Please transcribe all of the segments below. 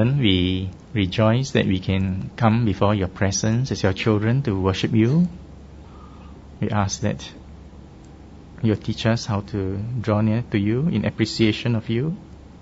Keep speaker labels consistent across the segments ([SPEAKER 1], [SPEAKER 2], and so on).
[SPEAKER 1] We rejoice that we can come before your presence as your children to worship you. We ask that you'll teach us how to draw near to you in appreciation of you.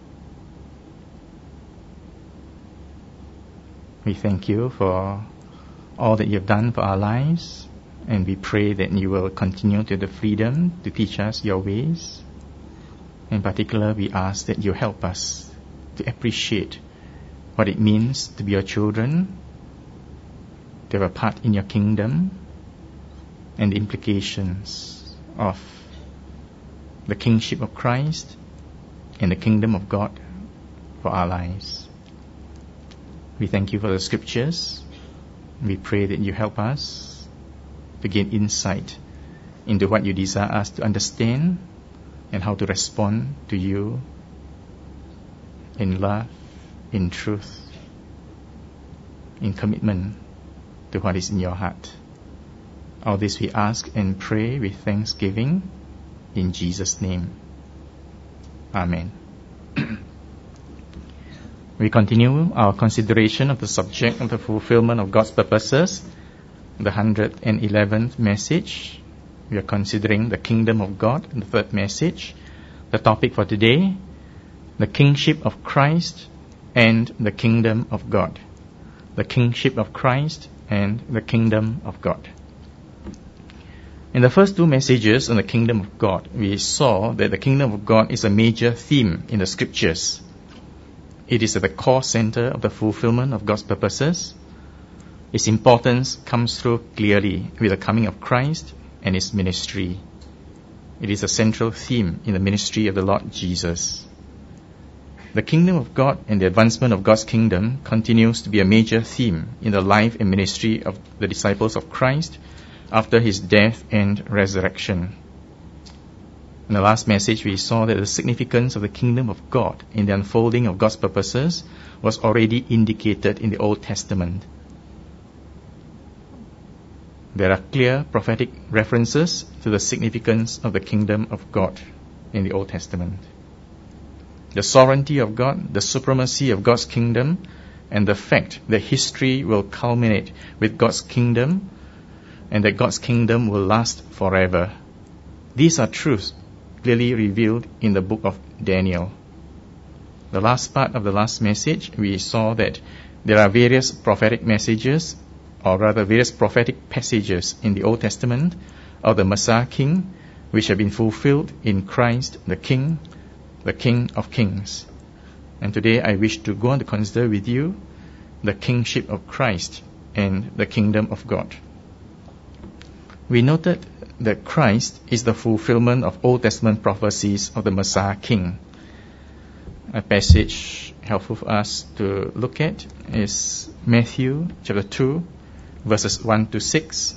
[SPEAKER 1] We thank you for all that you have done for our lives, and we pray that you will continue to have the freedom to teach us your ways. In particular, we ask that you help us to appreciate what it means to be your children, to have a part in your kingdom, and the implications of the kingship of Christ and the kingdom of God for our lives. We thank you for the scriptures. We pray that you help us to gain insight into what you desire us to understand and how to respond to you in love, in truth, in commitment to what is in your heart. All this we ask and pray with thanksgiving in Jesus' name. Amen. We continue our consideration of the subject of the fulfillment of God's purposes, the 111th message. We are considering the kingdom of God, the third message. The topic for today, the kingship of Christ and the kingdom of God. The kingship of Christ and the kingdom of God. In the first two messages on the kingdom of God, we saw that the kingdom of God is a major theme in the scriptures. It is at the core center of the fulfillment of God's purposes. Its importance comes through clearly with the coming of Christ and His ministry. It is a central theme in the ministry of the Lord Jesus. The kingdom of God and the advancement of God's kingdom continues to be a major theme in the life and ministry of the disciples of Christ after His death and resurrection. In the last message, we saw that the significance of the kingdom of God in the unfolding of God's purposes was already indicated in the Old Testament. There are clear prophetic references to the significance of the kingdom of God in the Old Testament. The sovereignty of God, the supremacy of God's kingdom, and the fact that history will culminate with God's kingdom and that God's kingdom will last forever. These are truths clearly revealed in the book of Daniel. The last part of the last message, we saw that there are various prophetic messages, or rather various prophetic passages in the Old Testament of the Messiah King, which have been fulfilled in Christ the King of Kings. And today I wish to go on to consider with you the kingship of Christ and the kingdom of God. We noted that Christ is the fulfillment of Old Testament prophecies of the Messiah King. A passage helpful for us to look at is Matthew chapter 2, verses 1 to 6.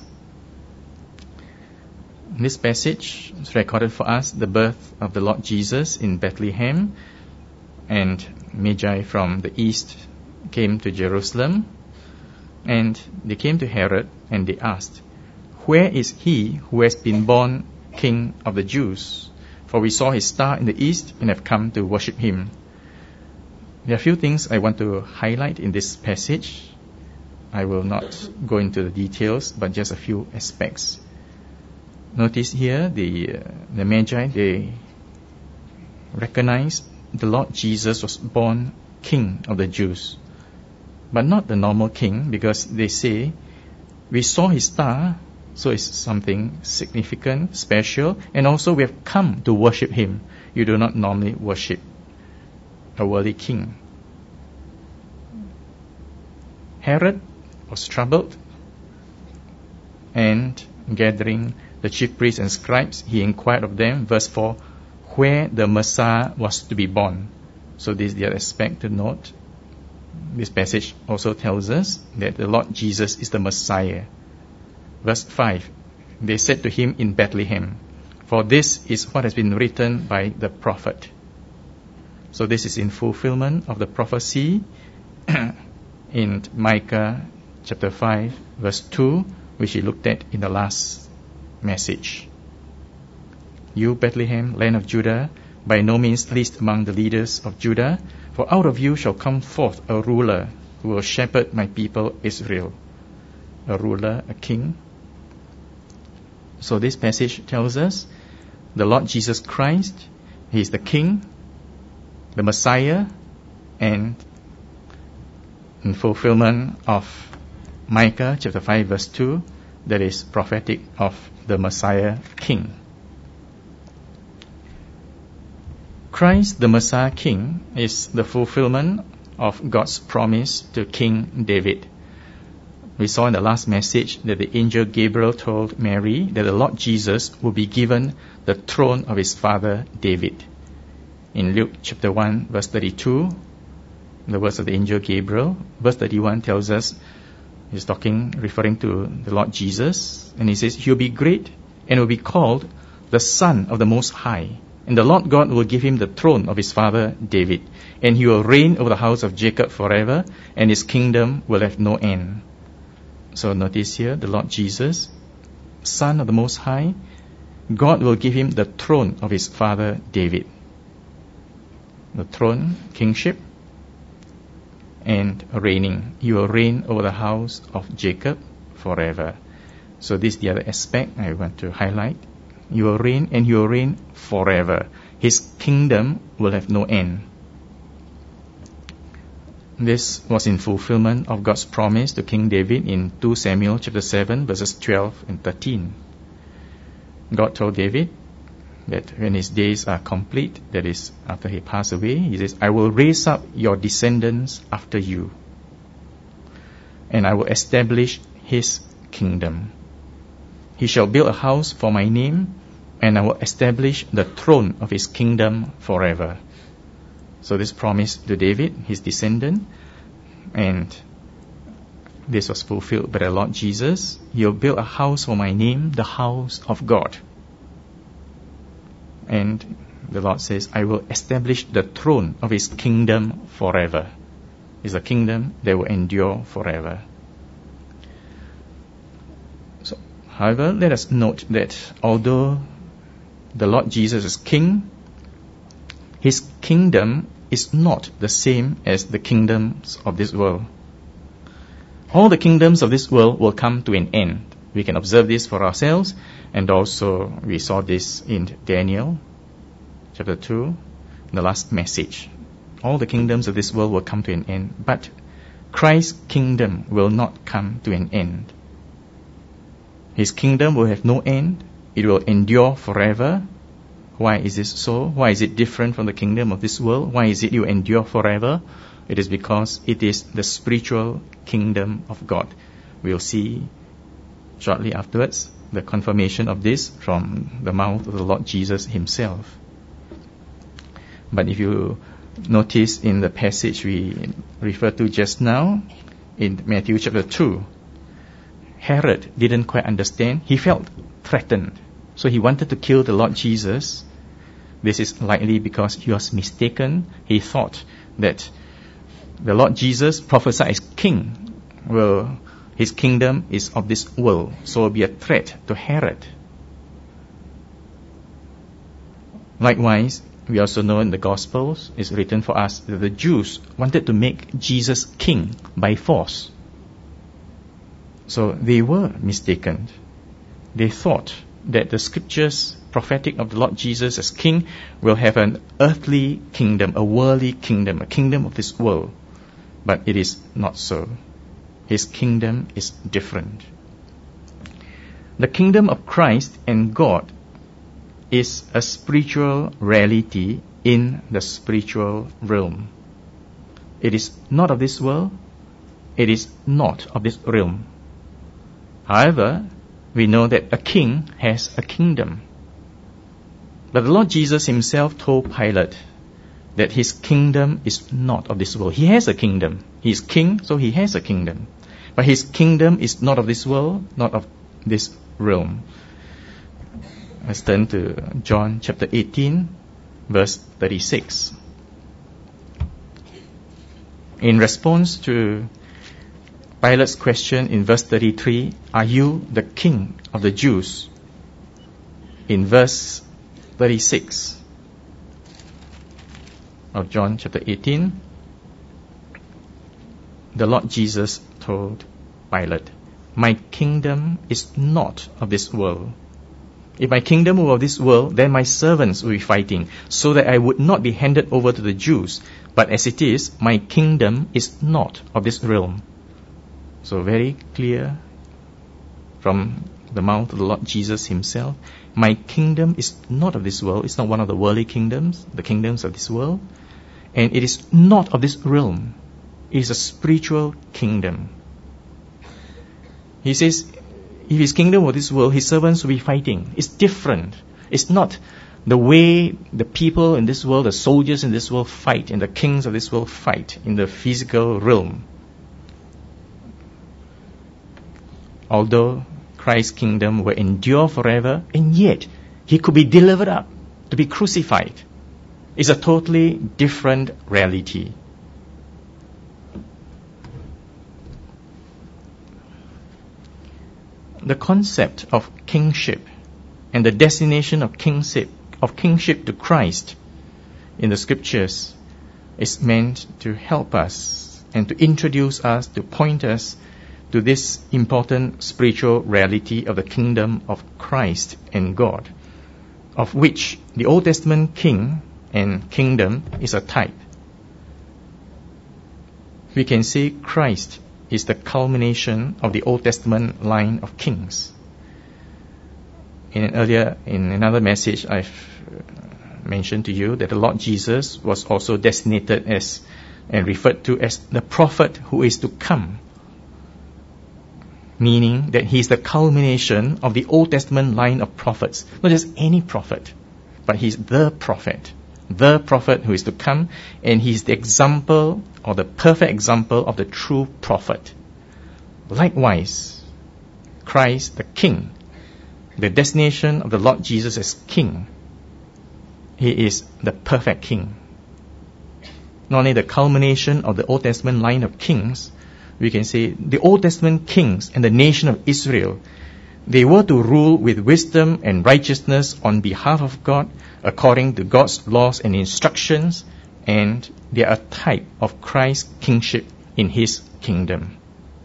[SPEAKER 1] In this passage is recorded for us the birth of the Lord Jesus in Bethlehem, and Magi from the east came to Jerusalem, and they came to Herod and they asked, "Where is he who has been born King of the Jews? For we saw his star in the east and have come to worship him." There are a few things I want to highlight in this passage. I will not go into the details, but just a few aspects. Notice here the Magi, they recognize the Lord Jesus was born King of the Jews, but not the normal king, because they say, "We saw his star," so it's something significant, special, and also we have come to worship him. You do not normally worship a worldly king. Herod was troubled, and gathering the chief priests and scribes, he inquired of them, verse 4, where the Messiah was to be born. So this is the other aspect to note. This passage also tells us that the Lord Jesus is the Messiah. Verse 5, they said to him in Bethlehem, for this is what has been written by the prophet. So this is in fulfillment of the prophecy in Micah chapter 5, verse 2, which we looked at in the last message. You, Bethlehem, land of Judah, by no means least among the leaders of Judah, For out of you shall come forth a ruler who will shepherd my people Israel. A ruler, a king. So this passage tells us the Lord Jesus Christ, He is the King, the Messiah, and in fulfillment of Micah chapter 5 verse 2, that is prophetic of the Messiah King. Christ, the Messiah King, is the fulfillment of God's promise to King David. We saw in the last message that the angel Gabriel told Mary that the Lord Jesus will be given the throne of his father David. In Luke chapter 1 verse 32, the words of the angel Gabriel, verse 31 tells us, he's referring to the Lord Jesus, and he says, he'll be great and will be called the Son of the Most High. And the Lord God will give him the throne of his father David, and he will reign over the house of Jacob forever, and his kingdom will have no end. So notice here, the Lord Jesus, Son of the Most High, God will give him the throne of his father David. The throne, kingship, and reigning. He will reign over the house of Jacob forever. So this is the other aspect I want to highlight. He will reign, and he will reign forever. His kingdom will have no end. This was in fulfillment of God's promise to King David in 2 Samuel chapter 7 verses 12 and 13. God told David that when his days are complete, that is, after he passed away, he says, I will raise up your descendants after you, and I will establish his kingdom. He shall build a house for my name, and I will establish the throne of his kingdom forever. So this promise to David, his descendant, and this was fulfilled by the Lord Jesus. He'll build a house for my name, the house of God. And the Lord says, I will establish the throne of his kingdom forever. It's a kingdom that will endure forever. So, however, let us note that although the Lord Jesus is king, his kingdom is not the same as the kingdoms of this world. All the kingdoms of this world will come to an end. We can observe this for ourselves, and also we saw this in Daniel chapter 2, the last message. All the kingdoms of this world will come to an end, but Christ's kingdom will not come to an end. His kingdom will have no end. It will endure forever. Why is this so? Why is it different from the kingdom of this world? Why is it you endure forever? It is because it is the spiritual kingdom of God. We'll see shortly afterwards the confirmation of this from the mouth of the Lord Jesus himself. But if you notice in the passage we referred to just now, in Matthew chapter 2, Herod didn't quite understand. He felt threatened. So he wanted to kill the Lord Jesus. This is likely because he was mistaken. He thought that the Lord Jesus prophesied as king. Well, his kingdom is of this world, so it will be a threat to Herod. Likewise, we also know in the Gospels, it's written for us that the Jews wanted to make Jesus king by force. So they were mistaken. They thought that the scriptures prophetic of the Lord Jesus as king will have an earthly kingdom, a worldly kingdom, a kingdom of this world. But it is not so. His kingdom is different. The kingdom of Christ and God is a spiritual reality in the spiritual realm. It is not of this world. It is not of this realm. However, we know that a king has a kingdom. But the Lord Jesus himself told Pilate that his kingdom is not of this world. He has a kingdom. He is king, so he has a kingdom. But his kingdom is not of this world, not of this realm. Let's turn to John chapter 18, verse 36. In response to Pilate's question in verse 33, are you the king of the Jews? In verse 36 of John chapter 18, the Lord Jesus told Pilate, "My kingdom is not of this world. If my kingdom were of this world, then my servants would be fighting, so that I would not be handed over to the Jews. But as it is, my kingdom is not of this realm." So very clear from the mouth of the Lord Jesus himself, my kingdom is not of this world. It's not one of the worldly kingdoms, the kingdoms of this world. And it is not of this realm. It is a spiritual kingdom. He says, if his kingdom were this world, his servants will be fighting. It's different. It's not the way the people in this world, the soldiers in this world fight, and the kings of this world fight in the physical realm. Although Christ's kingdom will endure forever, and yet he could be delivered up to be crucified. It's a totally different reality. The concept of kingship and the destination of kingship to Christ in the scriptures is meant to help us and to introduce us, to point us to this important spiritual reality of the kingdom of Christ and God, of which the Old Testament king and kingdom is a type. We can say Christ is the culmination of the Old Testament line of kings. In another message, I've mentioned to you that the Lord Jesus was also designated as and referred to as the prophet who is to come, meaning that he is the culmination of the Old Testament line of prophets. Not just any prophet, but he's the prophet who is to come, and he's the example or the perfect example of the true prophet. Likewise, Christ the King, the destination of the Lord Jesus as King, he is the perfect King. Not only the culmination of the Old Testament line of kings, we can say the Old Testament kings and the nation of Israel, they were to rule with wisdom and righteousness on behalf of God, according to God's laws and instructions, and they are a type of Christ's kingship in his kingdom.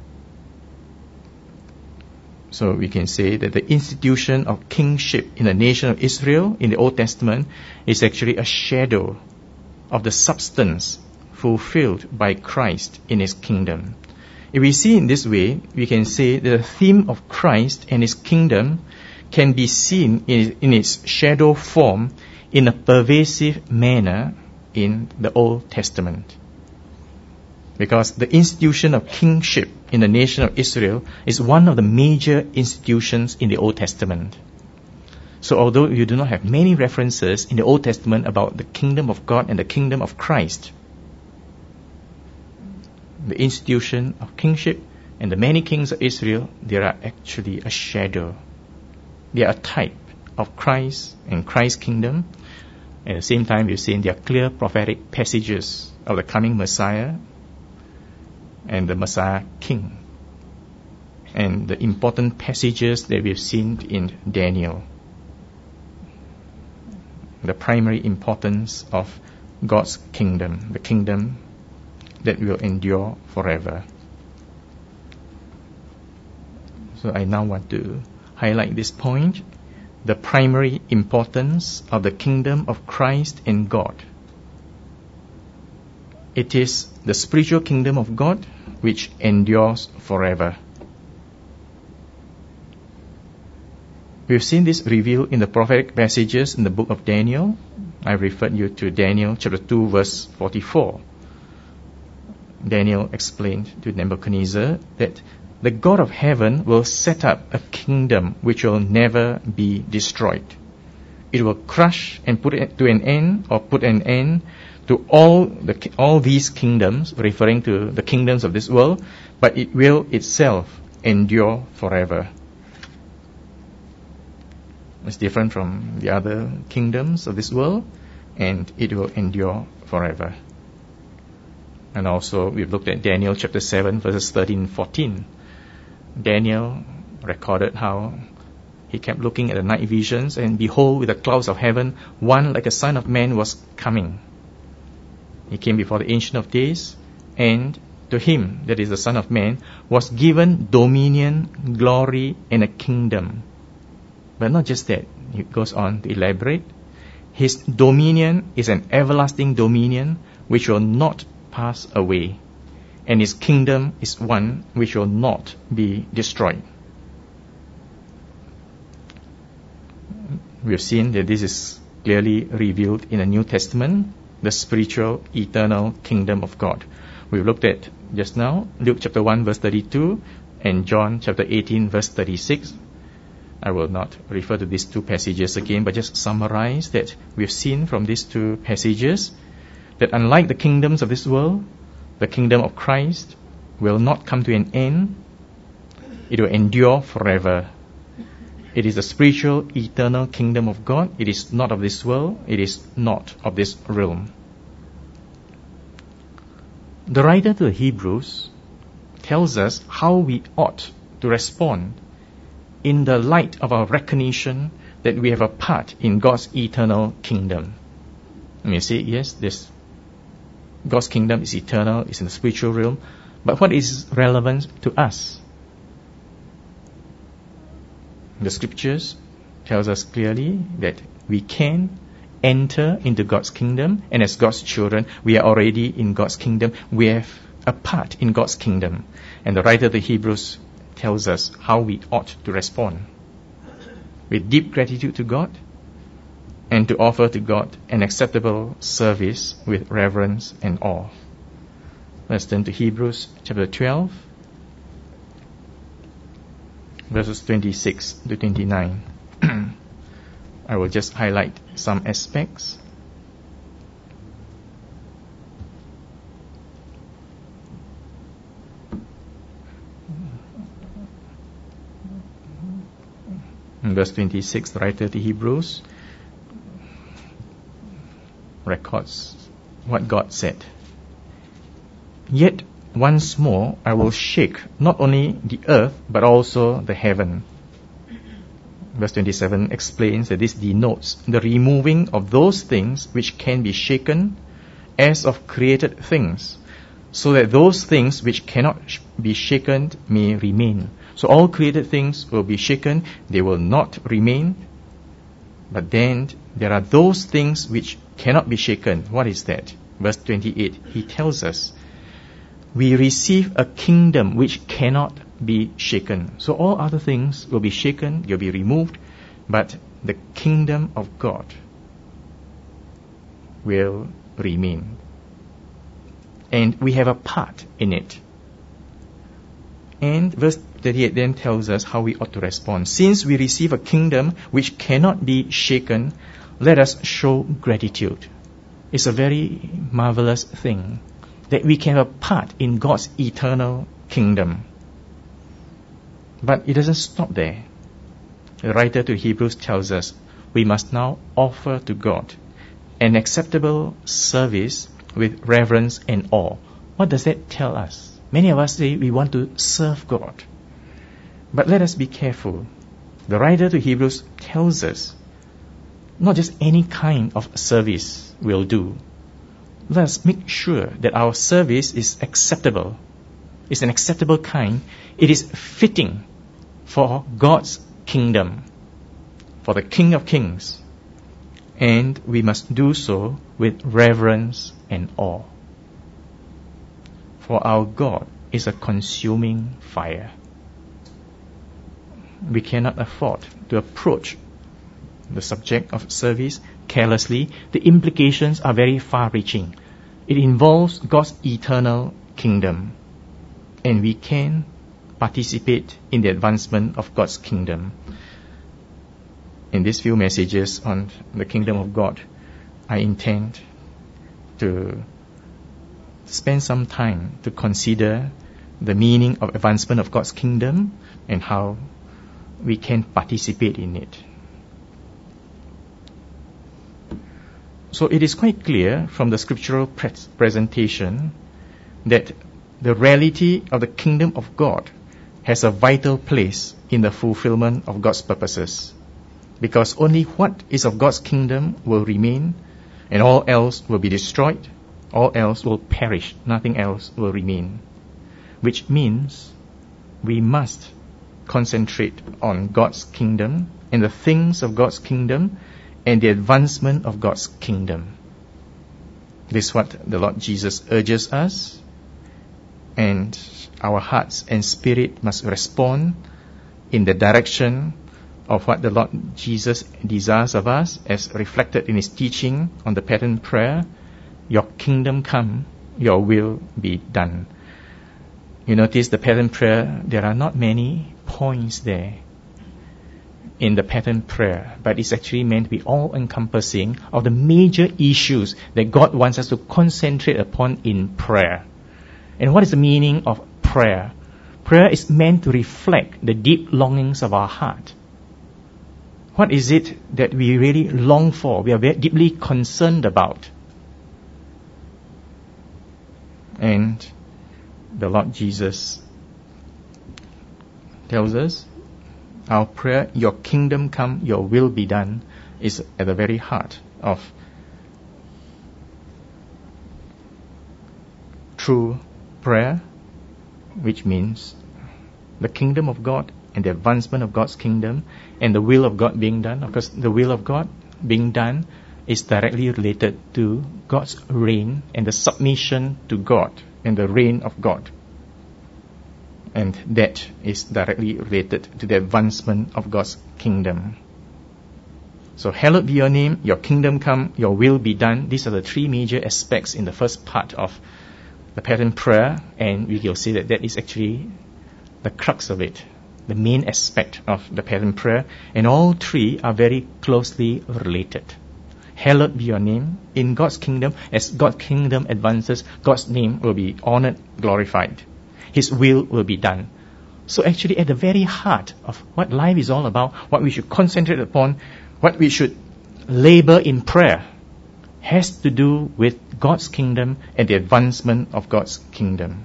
[SPEAKER 1] So we can say that the institution of kingship in the nation of Israel in the Old Testament is actually a shadow of the substance fulfilled by Christ in his kingdom. If we see in this way, we can say that the theme of Christ and his kingdom can be seen in its shadow form in a pervasive manner in the Old Testament. Because the institution of kingship in the nation of Israel is one of the major institutions in the Old Testament. So although you do not have many references in the Old Testament about the kingdom of God and the kingdom of Christ, the institution of kingship and the many kings of Israel, they are actually a shadow. They are a type of Christ and Christ's kingdom. At the same time, we've seen there are clear prophetic passages of the coming Messiah and the Messiah King, and the important passages that we've seen in Daniel. The primary importance of God's kingdom, the kingdom that will endure forever. So I now want to highlight this point, the primary importance of the kingdom of Christ and God. It is the spiritual kingdom of God which endures forever. We've seen this revealed in the prophetic passages in the book of Daniel. I referred you to Daniel chapter 2 verse 44. Daniel explained to Nebuchadnezzar that the God of heaven will set up a kingdom which will never be destroyed. It will crush and put an end to all these kingdoms, referring to the kingdoms of this world, but it will itself endure forever. It's different from the other kingdoms of this world, and it will endure forever. And also, we've looked at Daniel chapter 7, verses 13 and 14. Daniel recorded how he kept looking at the night visions, and behold, with the clouds of heaven, one like a son of man was coming. He came before the Ancient of Days, and to him, that is the Son of Man, was given dominion, glory, and a kingdom. But not just that. He goes on to elaborate. His dominion is an everlasting dominion which will not pass away, and his kingdom is one which will not be destroyed. We have seen that this is clearly revealed in the New Testament, the spiritual, eternal kingdom of God. We've looked at just now Luke chapter 1 verse 32 and John chapter 18 verse 36. I will not refer to these two passages again, but just summarize that we've seen from these two passages that unlike the kingdoms of this world, the kingdom of Christ will not come to an end. It will endure forever. It is the spiritual, eternal kingdom of God. It is not of this world. It is not of this realm. The writer to the Hebrews tells us how we ought to respond in the light of our recognition that we have a part in God's eternal kingdom. And you say, yes, this God's kingdom is eternal, it's in the spiritual realm, but what is relevant to us? The scriptures tells us clearly that we can enter into God's kingdom, and as God's children, we are already in God's kingdom. We have a part in God's kingdom. And the writer of the Hebrews tells us how we ought to respond. With deep gratitude to God, and to offer to God an acceptable service with reverence and awe. Let's turn to Hebrews chapter 12, verses 26 to 29. I will just highlight some aspects. In verse 26, the writer of the Hebrews records what God said. Yet once more I will shake not only the earth but also the heaven. Verse 27 explains that this denotes the removing of those things which can be shaken as of created things, so that those things which cannot be shaken may remain. So all created things will be shaken, they will not remain. But then there are those things which cannot be shaken. What is that? Verse 28, he tells us, we receive a kingdom which cannot be shaken. So all other things will be shaken, they'll be removed, but the kingdom of God will remain. And we have a part in it. And verse 38 then tells us how we ought to respond. Since we receive a kingdom which cannot be shaken, let us show gratitude. It's a very marvelous thing that we can have a part in God's eternal kingdom. But it doesn't stop there. The writer to Hebrews tells us we must now offer to God an acceptable service with reverence and awe. What does that tell us? Many of us say we want to serve God. But let us be careful. The writer to Hebrews tells us not just any kind of service will do. Let us make sure that our service is acceptable. It's an acceptable kind. It is fitting for God's kingdom, for the King of Kings. And we must do so with reverence and awe. For our God is a consuming fire. We cannot afford to approach the subject of service carelessly. The implications are very far-reaching. It involves God's eternal kingdom, and we can participate in the advancement of God's kingdom. In these few messages on the kingdom of God, I intend to spend some time to consider the meaning of advancement of God's kingdom and how we can participate in it. So it is quite clear from the scriptural presentation that the reality of the kingdom of God has a vital place in the fulfillment of God's purposes. Because only what is of God's kingdom will remain, and all else will be destroyed, all else will perish, nothing else will remain. which means we must concentrate on God's kingdom and the things of God's kingdom and the advancement of God's kingdom. This is what the Lord Jesus urges us, and our hearts and spirit must respond in the direction of what the Lord Jesus desires of us, as reflected in His teaching on the pattern prayer. Your kingdom come, your will be done. You notice the pattern prayer, there are not many points there in the pattern prayer, but it's actually meant to be all-encompassing of the major issues that God wants us to concentrate upon in prayer. And what is the meaning of prayer? Prayer is meant to reflect the deep longings of our heart. What is it that we really long for, we are very deeply concerned about? And the Lord Jesus tells us, our prayer, your kingdom come, your will be done, is at the very heart of true prayer, which means the kingdom of God and the advancement of God's kingdom and the will of God being done. Of course, the will of God being done is directly related to God's reign and the submission to God and the reign of God. And that is directly related to the advancement of God's kingdom. So, hallowed be your name, your kingdom come, your will be done. These are the three major aspects in the first part of the pattern prayer, and we will see that that is actually the crux of it, the main aspect of the pattern prayer, and all three are very closely related. Hallowed be your name. In God's kingdom, as God's kingdom advances, God's name will be honored, glorified. His will be done. So actually at the very heart of what life is all about, what we should concentrate upon, what we should labor in prayer, has to do with God's kingdom and the advancement of God's kingdom.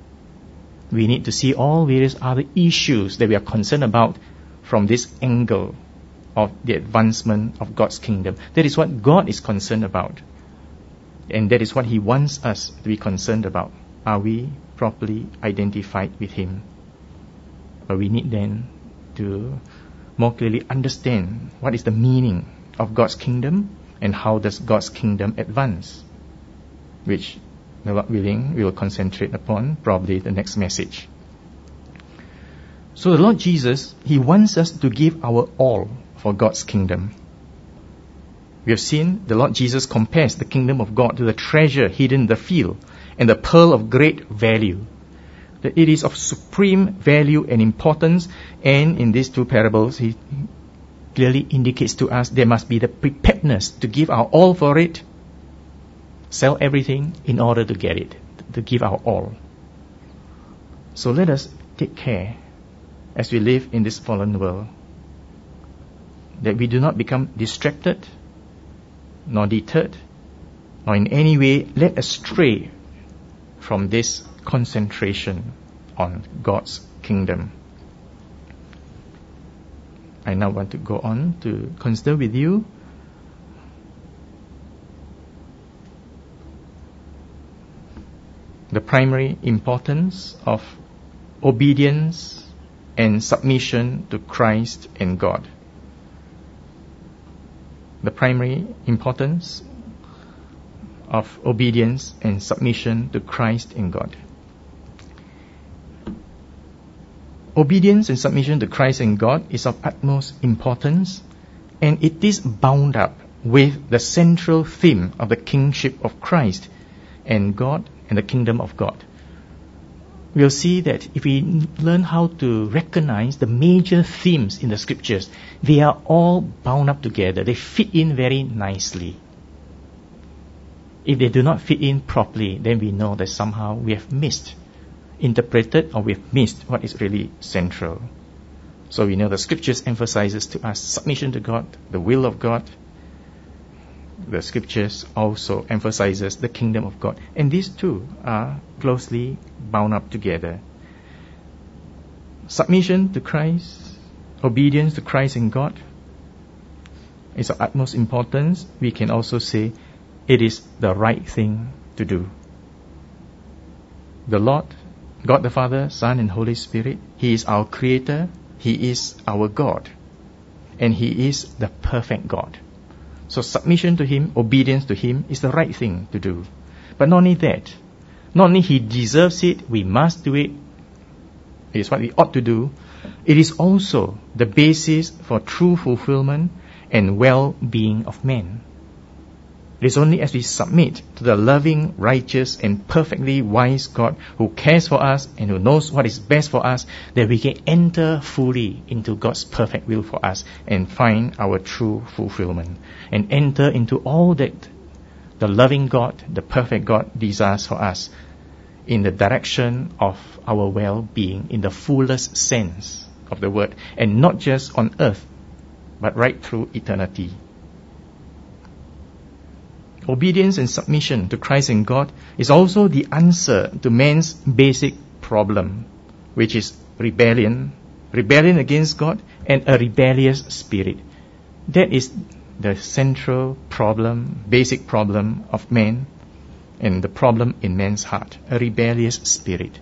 [SPEAKER 1] We need to see all various other issues that we are concerned about from this angle of the advancement of God's kingdom. That is what God is concerned about. And that is what He wants us to be concerned about. Are we properly identified with Him? But we need then to more clearly understand what is the meaning of God's kingdom and how does God's kingdom advance, which, the Lord willing, we will concentrate upon probably the next message. So the Lord Jesus, He wants us to give our all for God's kingdom. We have seen the Lord Jesus compares the kingdom of God to the treasure hidden in the field and the pearl of great value. That it is of supreme value and importance, and in these two parables He clearly indicates to us there must be the preparedness to give our all for it, sell everything in order to get it, to give our all. So let us take care as we live in this fallen world, that we do not become distracted, nor deterred, nor in any way led astray from this concentration on God's kingdom. I now want to go on to consider with you the primary importance of obedience and submission to Christ and God. The primary importance of obedience and submission to Christ and God. Obedience and submission to Christ and God is of utmost importance, and it is bound up with the central theme of the kingship of Christ and God and the kingdom of God. We'll see that if we learn how to recognize the major themes in the scriptures, they are all bound up together. They fit in very nicely. If they do not fit in properly, then we know that somehow we have misinterpreted or we have missed what is really central. So we know the scriptures emphasizes to us submission to God, the will of God. The scriptures also emphasizes the kingdom of God. And these two are closely bound up together. Submission to Christ, obedience to Christ and God is of utmost importance. We can also say it is the right thing to do. The Lord God the Father, Son, and Holy Spirit. He is our Creator. He is our God. And He is the perfect God. So submission to Him, obedience to Him is the right thing to do. But not only that, not only He deserves it, we must do it. It is what we ought to do. It is also the basis for true fulfillment and well-being of man. It is only as we submit to the loving, righteous, and perfectly wise God who cares for us and who knows what is best for us that we can enter fully into God's perfect will for us and find our true fulfillment and enter into all that the loving God, the perfect God desires for us in the direction of our well-being in the fullest sense of the word, and not just on earth but right through eternity. Obedience and submission to Christ and God is also the answer to man's basic problem, which is rebellion against God and a rebellious spirit. That is the central problem, basic problem of man and the problem in man's heart, a rebellious spirit.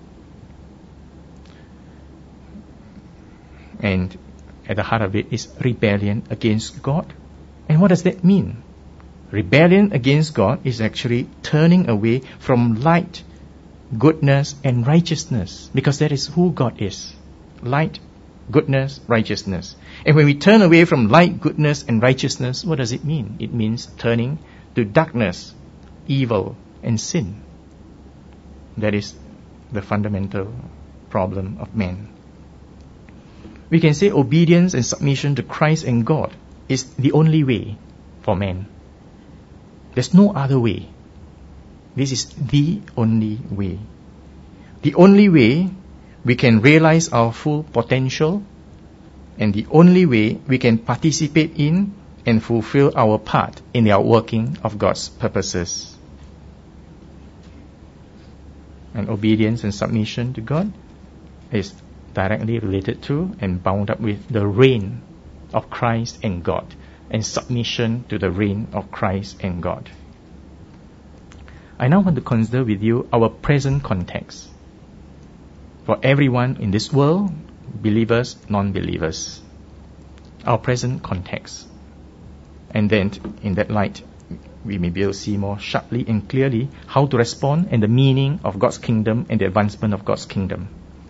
[SPEAKER 1] And at the heart of it is rebellion against God. And what does that mean? Rebellion against God is actually turning away from light, goodness, and righteousness, because that is who God is. Light, goodness, righteousness. And when we turn away from light, goodness, and righteousness, what does it mean? It means turning to darkness, evil, and sin. That is the fundamental problem of man. We can say obedience and submission to Christ and God is the only way for man. There's no other way. This is the only way. The only way we can realize our full potential, and the only way we can participate in and fulfill our part in the outworking of God's purposes. And obedience and submission to God is directly related to and bound up with the reign of Christ and God, and submission to the reign of Christ and God. I now want to consider with you our present context for everyone in this world, believers, non-believers. Our present context. And then, in that light, we may be able to see more sharply and clearly how to respond and the meaning of God's kingdom and the advancement of God's kingdom.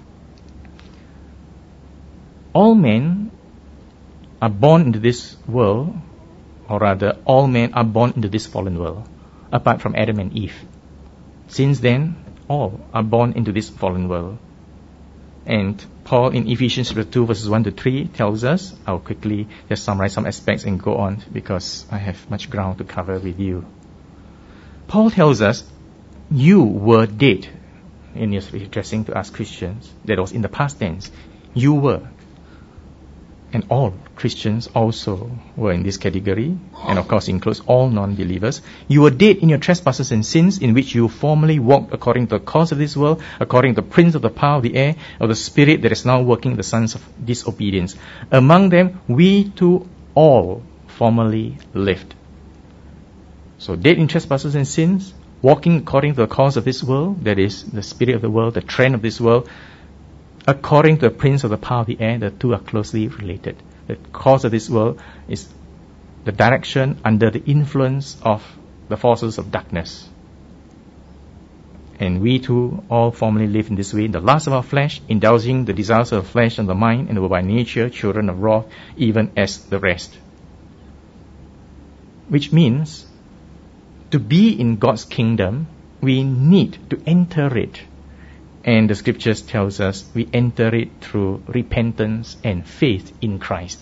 [SPEAKER 1] All men are born into this world, or rather, all men are born into this fallen world, apart from Adam and Eve. Since then, all are born into this fallen world. And Paul in Ephesians chapter 2 verses 1 to 3 tells us, I'll quickly just summarize some aspects and go on because I have much ground to cover with you. Paul tells us, you were dead, and he's addressing to us Christians, that was in the past tense. You were. And all Christians also were in this category, and of course includes all non-believers. You were dead in your trespasses and sins, in which you formerly walked according to the course of this world, according to the prince of the power of the air, of the spirit that is now working the sons of disobedience. Among them, we too all formerly lived. So dead in trespasses and sins, walking according to the course of this world, that is the spirit of the world, the trend of this world, according to the prince of the power of the air. The two are closely related. The cause of this world is the direction under the influence of the forces of darkness. And we too all formerly lived in this way, in the lust of our flesh, indulging the desires of the flesh and the mind, and were by nature children of wrath, even as the rest. Which means, to be in God's kingdom, we need to enter it. And the scriptures tells us we enter it through repentance and faith in Christ.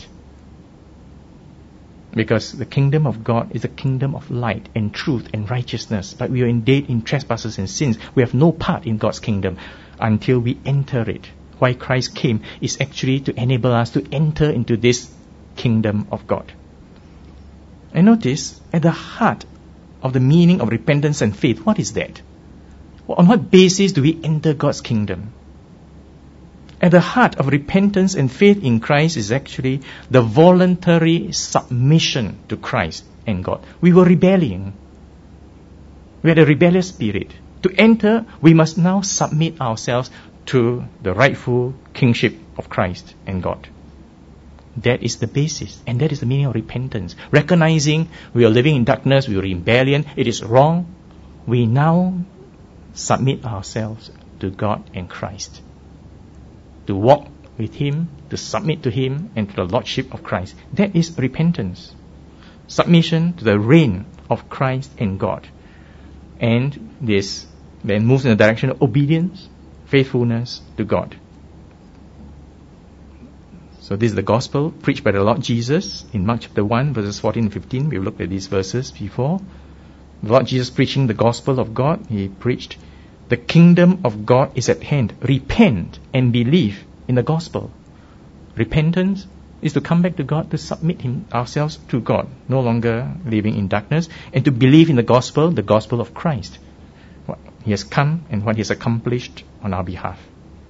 [SPEAKER 1] Because the kingdom of God is a kingdom of light and truth and righteousness. But we are dead in trespasses and sins. We have no part in God's kingdom until we enter it. Why Christ came is actually to enable us to enter into this kingdom of God. And notice, at the heart of the meaning of repentance and faith, what is that? On what basis do we enter God's kingdom? At the heart of repentance and faith in Christ is actually the voluntary submission to Christ and God. We were rebelling. We had a rebellious spirit. To enter, we must now submit ourselves to the rightful kingship of Christ and God. That is the basis, and that is the meaning of repentance. Recognizing we are living in darkness, we are in rebellion, it is wrong. We now submit ourselves to God and Christ. To walk with Him, to submit to Him, and to the Lordship of Christ. That is repentance. Submission to the reign of Christ and God. And this then moves in the direction of obedience, faithfulness to God. So this is the gospel preached by the Lord Jesus in Mark chapter 1, verses 14 and 15. We've looked at these verses before. The Lord Jesus preaching the gospel of God, He preached, the kingdom of God is at hand. Repent and believe in the gospel. Repentance is to come back to God, to submit ourselves to God, no longer living in darkness, and to believe in the gospel of Christ. What He has come and what He has accomplished on our behalf.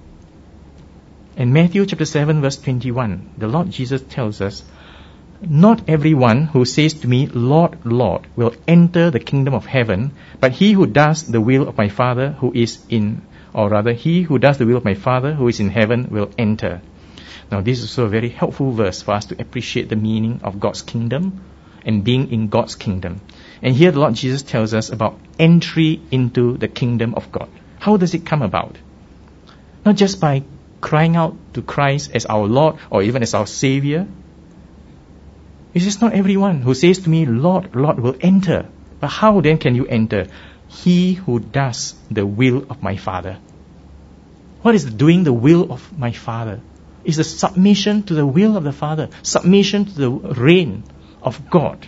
[SPEAKER 1] In Matthew chapter 7 verse 21, the Lord Jesus tells us, not everyone who says to me, Lord, Lord, will enter the kingdom of heaven, but he who does the will of my Father who is in, or rather, he who does the will of my Father who is in heaven will enter. Now this is also a very helpful verse for us to appreciate the meaning of God's kingdom and being in God's kingdom. And here the Lord Jesus tells us about entry into the kingdom of God. How does it come about? Not just by crying out to Christ as our Lord or even as our Savior. It is not everyone who says to me, Lord, Lord, will enter. But how then can you enter? He who does the will of my Father. What is doing the will of my Father? It's the submission to the will of the Father. Submission to the reign of God.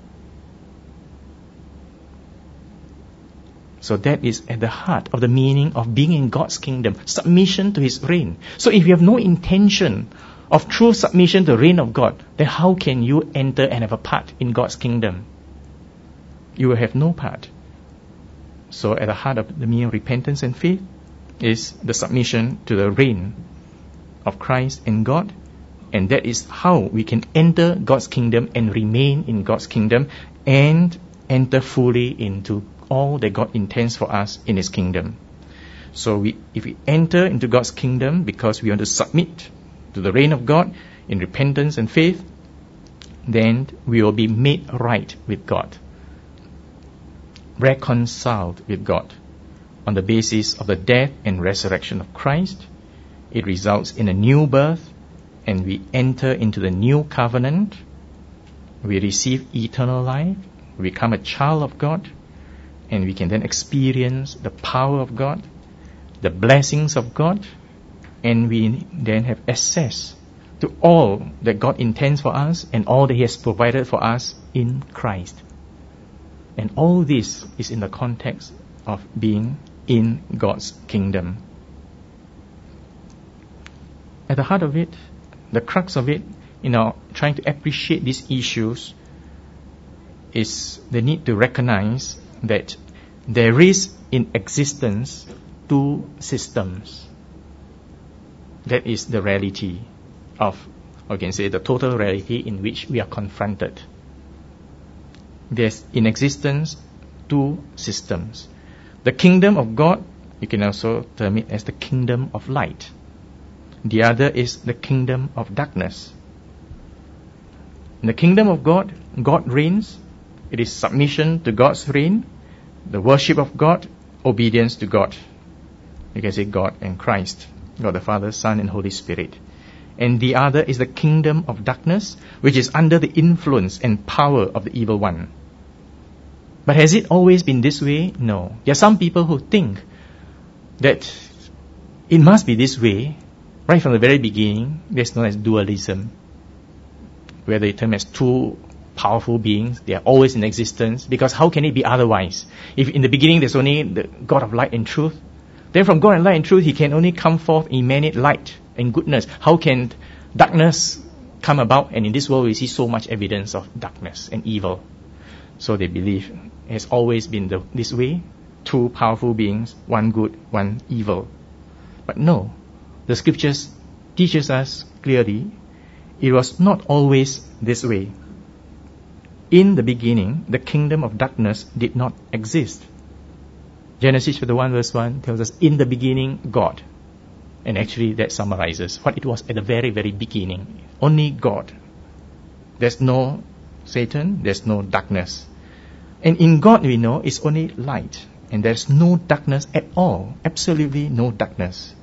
[SPEAKER 1] So that is at the heart of the meaning of being in God's kingdom. Submission to His reign. So if you have no intention of true submission to the reign of God, then how can you enter and have a part in God's kingdom? You will have no part. So at the heart of the meaning of repentance and faith is the submission to the reign of Christ and God. And that is how we can enter God's kingdom and remain in God's kingdom and enter fully into all that God intends for us in His kingdom. So if we enter into God's kingdom because we want to submit to the reign of God in repentance and faith, then we will be made right with God, reconciled with God on the basis of the death and resurrection of Christ. It results in a new birth, and we enter into the new covenant. We receive eternal life, we become a child of God, and we can then experience the power of God, the blessings of God, and we then have access to all that God intends for us and all that He has provided for us in Christ. And all this is in the context of being in God's kingdom. At the heart of it, the crux of it, trying to appreciate these issues, is the need to recognize that there is in existence two systems. That is the reality of, or you can say the total reality in which we are confronted. There's in existence two systems. The kingdom of God, you can also term it as the kingdom of light. The other is the kingdom of darkness. In the kingdom of God, God reigns. It is submission to God's reign, the worship of God, obedience to God. You can say God and Christ, God the Father, Son, and Holy Spirit. And the other is the kingdom of darkness, which is under the influence and power of the evil one. But has it always been this way? No. There are some people who think that it must be this way. Right from the very beginning, there's known as dualism, where they term as two powerful beings. They are always in existence, because how can it be otherwise? If in the beginning there's only the God of light and truth, then from God and light and truth, He can only come forth, emanate light and goodness. How can darkness come about? And in this world we see so much evidence of darkness and evil. So they believe it has always been this way. Two powerful beings, one good, one evil. But no, the scriptures teaches us clearly it was not always this way. In the beginning, the kingdom of darkness did not exist. Genesis chapter 1 verse 1 tells us, in the beginning, God. And actually that summarizes what it was at the very, very beginning. Only God. There's no Satan, there's no darkness. And in God we know it's only light. And there's no darkness at all. Absolutely no darkness.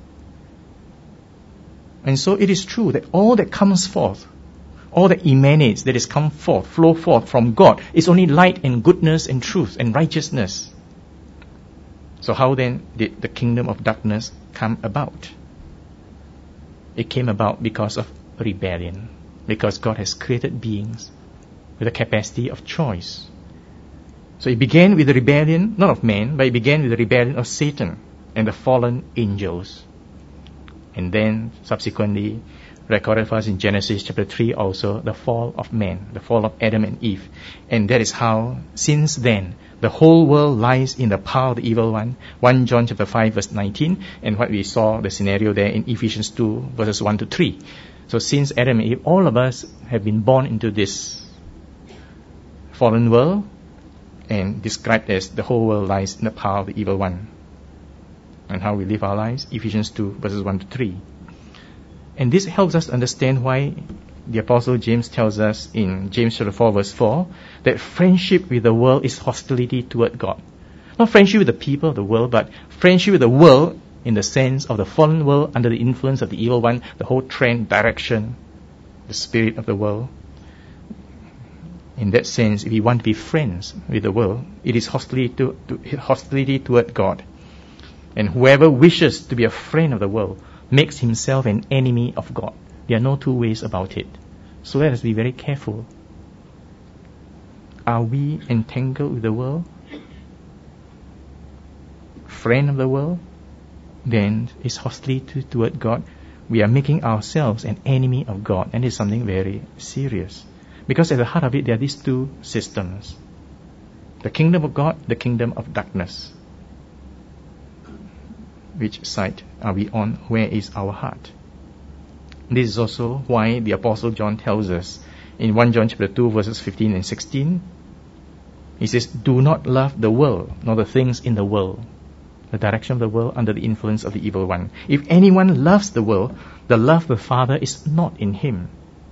[SPEAKER 1] And so it is true that all that comes forth, all that emanates, that is come forth, flow forth from God, is only light and goodness and truth and righteousness. So how then did the kingdom of darkness come about? It came about because of rebellion. Because God has created beings with a capacity of choice. So it began with the rebellion, not of man, but it began with the rebellion of Satan and the fallen angels. And then subsequently recorded for us in Genesis chapter 3 also the fall of man, the fall of Adam and Eve. And that is how since then the whole world lies in the power of the evil one. 1 John chapter 5 verse 19, and what we saw the scenario there in Ephesians 2 verses 1 to 3. So since Adam and Eve, all of us have been born into this fallen world and described as the whole world lies in the power of the evil one. And how we live our lives, Ephesians 2 verses 1 to 3. And this helps us understand why the Apostle James tells us in James chapter 4 verse 4 that friendship with the world is hostility toward God. Not friendship with the people of the world, but friendship with the world in the sense of the fallen world under the influence of the evil one, the whole trend, direction, the spirit of the world. In that sense, if we want to be friends with the world, it is hostility toward God. And whoever wishes to be a friend of the world makes himself an enemy of God. There are no two ways about it. So let us be very careful. Are we entangled with the world? Friend of the world? Then it's hostility toward God. We are making ourselves an enemy of God, and it's something very serious. Because at the heart of it, there are these two systems. The kingdom of God, the kingdom of darkness. Which side are we on? Where is our heart? This is also why the Apostle John tells us in 1 John chapter 2 verses 15 and 16. He says, do not love the world, nor the things in the world. The direction of the world under the influence of the evil one. If anyone loves the world, the love of the Father is not in him.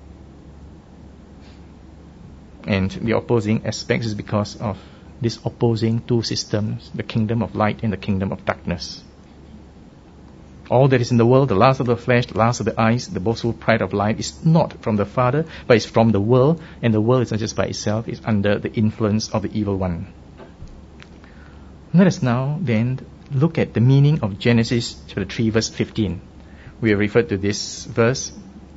[SPEAKER 1] And the opposing aspects is because of these opposing two systems, the kingdom of light and the kingdom of darkness. All that is in the world, the lust of the flesh, the lust of the eyes, the boastful pride of life, is not from the Father, but is from the world, and the world is not just by itself, it's under the influence of the evil one. Let us now then look at the meaning of Genesis chapter 3 verse 15. We have referred to this verse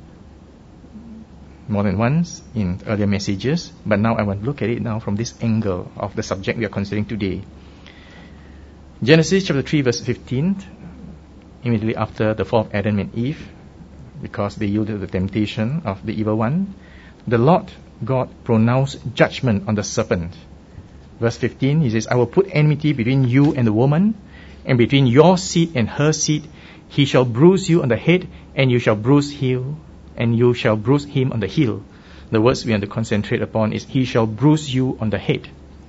[SPEAKER 1] more than once in earlier messages, but now I want to look at it now from this angle of the subject we are considering today. Genesis chapter 3 verse 15, immediately after the fall of Adam and Eve, because they yielded to the temptation of the evil one, the Lord God pronounced judgment on the serpent. Verse 15, he says, I will put enmity between you and the woman, and between your seed and her seed. He shall bruise you on the head, and you shall bruise him on the heel. The words we want to concentrate upon is, he shall bruise you on the head.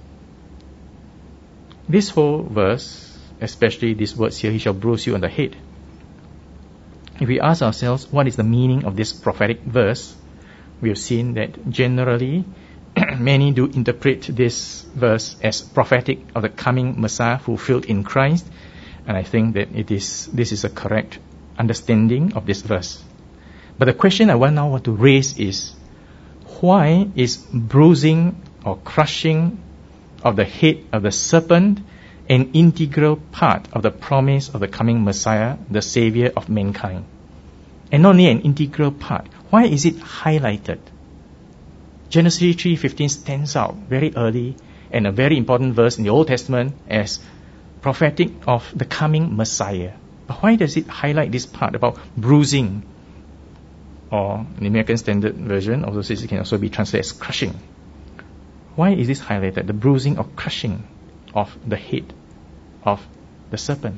[SPEAKER 1] This whole verse, especially these words here, he shall bruise you on the head. If we ask ourselves, what is the meaning of this prophetic verse? We have seen that generally, many do interpret this verse as prophetic of the coming Messiah fulfilled in Christ. And I think that this is a correct understanding of this verse. But the question I want to raise is, why is bruising or crushing of the head of the serpent an integral part of the promise of the coming Messiah, the Savior of mankind? And not only an integral part, why is it highlighted? Genesis 3:15 stands out very early and a very important verse in the Old Testament as prophetic of the coming Messiah. But why does it highlight this part about bruising? Or in the American Standard Version also says it can also be translated as crushing. Why is this highlighted? The bruising or crushing of the head of the serpent.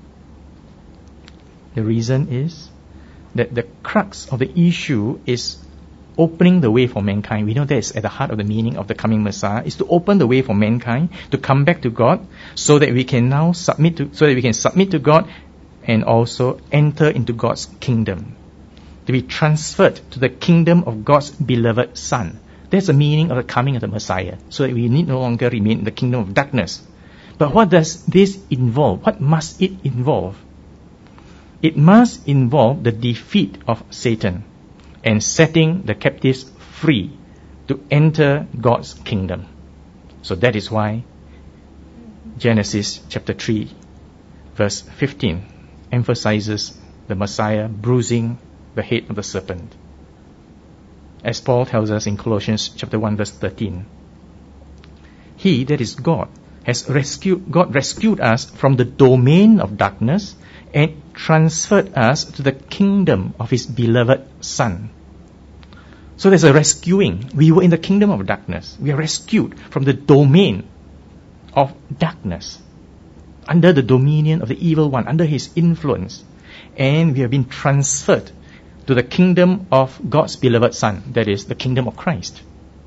[SPEAKER 1] The reason is that the crux of the issue is opening the way for mankind. We know that is at the heart of the meaning of the coming Messiah, is to open the way for mankind to come back to God, so that we can now submit to God and also enter into God's kingdom. To be transferred to the kingdom of God's beloved Son. That's the meaning of the coming of the Messiah. So that we need no longer remain in the kingdom of darkness. But what does this involve? What must it involve? It must involve the defeat of Satan and setting the captives free to enter God's kingdom. So that is why Genesis chapter 3 verse 15 emphasizes the Messiah bruising the head of the serpent. As Paul tells us in Colossians chapter 1 verse 13, He, that is God, God rescued us from the domain of darkness and transferred us to the kingdom of His beloved Son. So there's a rescuing. We were in the kingdom of darkness. We are rescued from the domain of darkness, under the dominion of the evil one, under his influence. And we have been transferred to the kingdom of God's beloved Son, that is, the kingdom of Christ.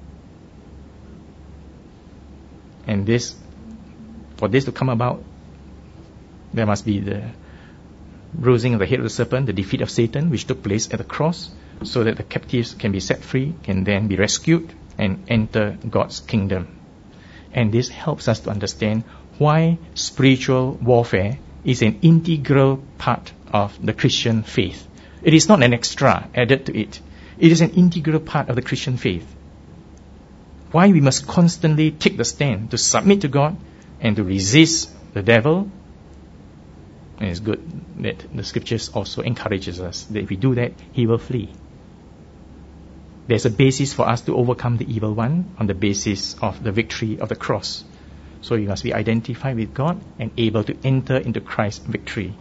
[SPEAKER 1] And for this to come about, there must be the bruising of the head of the serpent, the defeat of Satan, which took place at the cross, so that the captives can be set free, can then be rescued, and enter God's kingdom. And this helps us to understand why spiritual warfare is an integral part of the Christian faith. It is not an extra added to it. It is an integral part of the Christian faith. Why we must constantly take the stand to submit to God and to resist the devil. And it's good that the scriptures also encourages us that if we do that, he will flee. There's a basis for us to overcome the evil one on the basis of the victory of the cross. So you must be identified with God and able to enter into Christ's victory.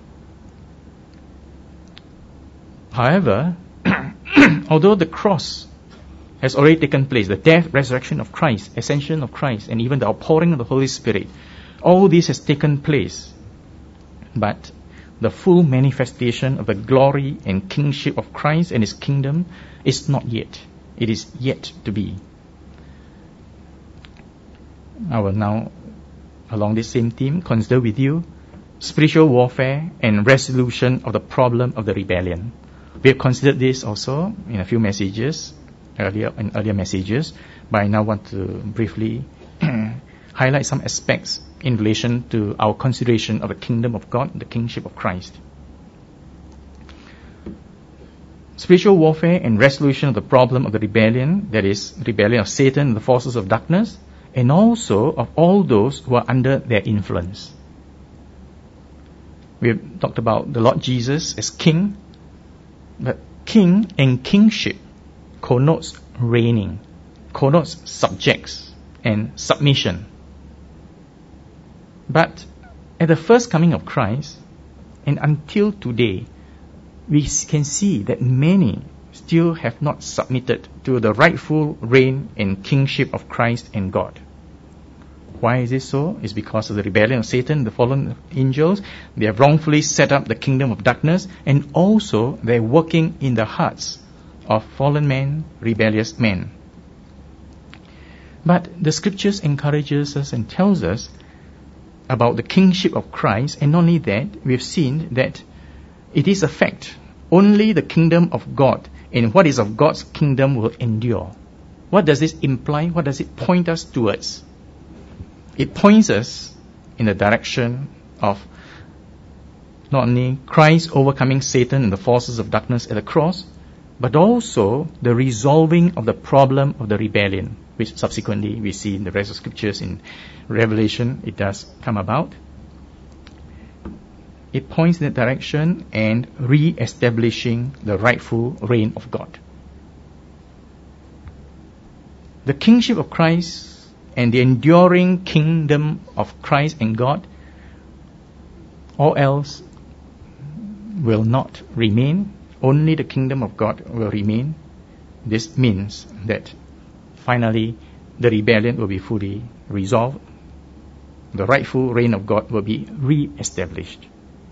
[SPEAKER 1] However, although the cross has already taken place, the death, resurrection of Christ, ascension of Christ, and even the outpouring of the Holy Spirit, all this has taken place. But the full manifestation of the glory and kingship of Christ and His kingdom is not yet. It is yet to be. I will now, along this same theme, consider with you spiritual warfare and resolution of the problem of the rebellion. We have considered this also in a few messages, earlier messages, but I now want to briefly highlight some aspects in relation to our consideration of the kingdom of God, the kingship of Christ. Spiritual warfare and resolution of the problem of the rebellion, that is, rebellion of Satan and the forces of darkness, and also of all those who are under their influence. We have talked about the Lord Jesus as king, but king and kingship connotes reigning, connotes subjects and submission. But at the first coming of Christ, and until today, we can see that many still have not submitted to the rightful reign and kingship of Christ and God. Why is this so? It's because of the rebellion of Satan, the fallen angels. They have wrongfully set up the kingdom of darkness, and also they're working in the hearts of fallen men, rebellious men. But the scriptures encourages us and tells us about the kingship of Christ, and not only that, we've seen that it is a fact. Only the kingdom of God and what is of God's kingdom will endure. What does this imply? What does it point us towards? It points us in the direction of not only Christ overcoming Satan and the forces of darkness at the cross, but also the resolving of the problem of the rebellion, which subsequently we see in the rest of scriptures in Revelation, it does come about. It points in that direction and re-establishing the rightful reign of God. The kingship of Christ and the enduring kingdom of Christ and God, all else will not remain. Only the kingdom of God will remain. This means that finally the rebellion will be fully resolved. The rightful reign of God will be re-established.